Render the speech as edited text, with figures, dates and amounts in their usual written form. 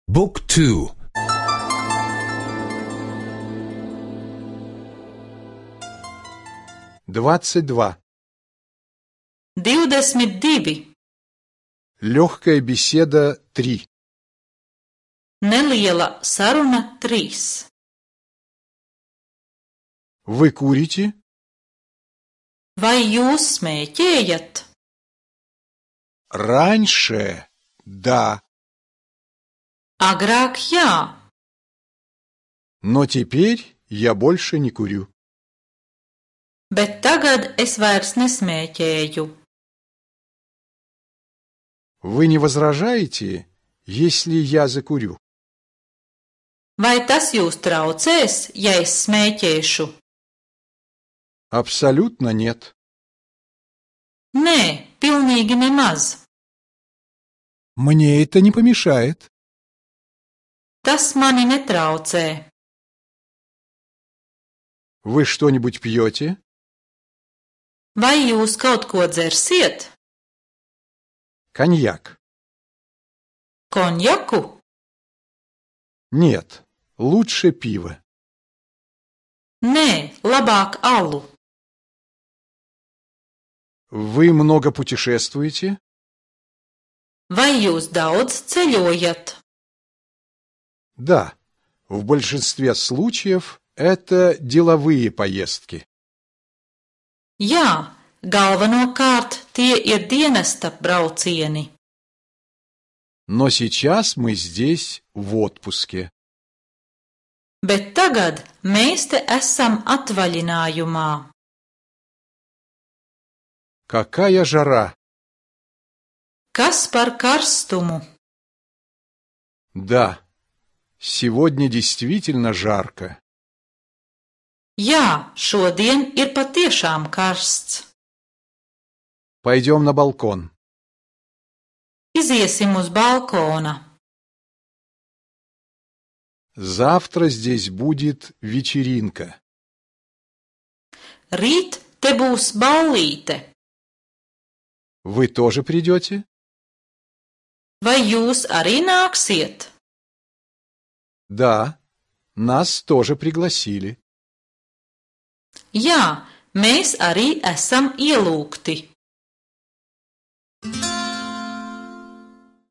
Book 2. 22. 22. Легкая беседа 3. Neliela saruna 3. Вы курите? Vai jūs smēķējat? Раньше, да, Agrāk jā, но теперь я больше не курю. bet tagad es vairs nesmēķēju. Вы не возражаете, если я закурю? Vai tas jūs traucēs, ja es smēķēšu? Абсолютно нет. Nē, pilnīgi nemaz. Мне это не помешает. Tas mani netraucē. Вы что-нибудь пьете? Vai jūs kaut ko dzersiet? Коньяк. Konjaku? Нет, лучше пиво. Nē, labāk alu. Вы много путешествуете? Vai jūs daudz ceļojat? Да, в большинстве случаев это деловые поездки. Jā, galvenokārt tie ir dienesta braucieni. Но сейчас мы здесь в отпуске. Bet tagad mēs te esam atvaļinājumā. Какая жара! Kas par karstumu? Да, сегодня действительно жарко. Jā, šodien ir patiešām karsts. Пойдем на балкон. Iziesim uz balkona. Завтра здесь будет вечеринка. Rīt te būs ballīte. Вы тоже придете? Vai jūs arī nāksiet? Да, нас тоже пригласили. Jā, mēs arī esam ielūgti.